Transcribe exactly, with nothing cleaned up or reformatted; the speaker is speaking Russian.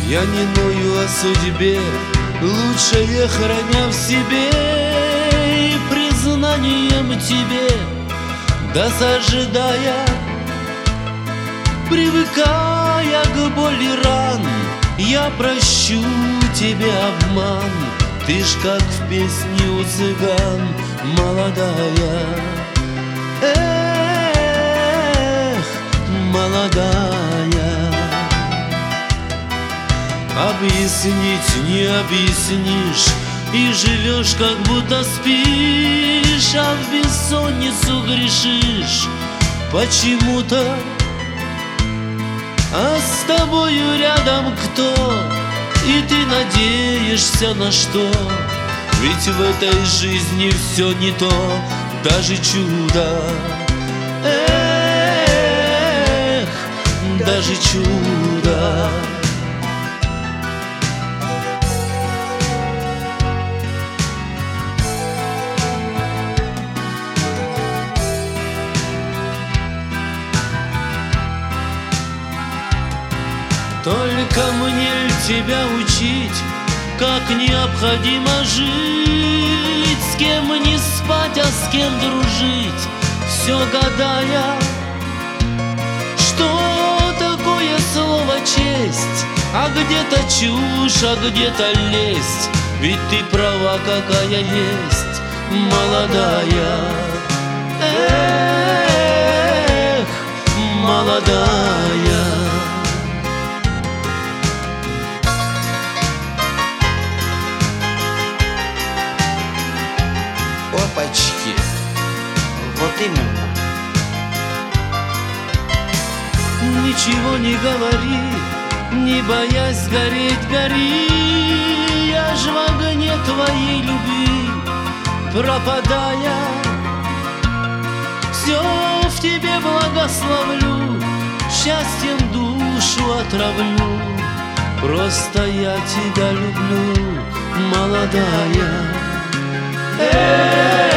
Я не ною о судьбе, лучшее храня в себе, и признанием тебе досаждая, привыкая к боли ран, я прощу тебе обман. Ты ж как в песне у цыган молодая. Эх, молодая. Объяснить не объяснишь, и живешь, как будто спишь, а в бессонницу грешишь почему-то. А с тобою рядом кто? И ты надеешься на что? Ведь в этой жизни все не то, даже чудо. Эх, даже чудо. Только мне тебя учить, как необходимо жить, с кем не спать, а с кем дружить, все гадая, что такое слово честь, а где-то чушь, а где-то лесть. Ведь ты права, какая есть, молодая. Эх, молодая. Опачки, вот именно. Ничего не говори, не боясь гореть, гори. Я ж в огне твоей любви пропадая, все в тебе благословлю, счастьем душу отравлю. Просто я тебя люблю, молодая. Эй!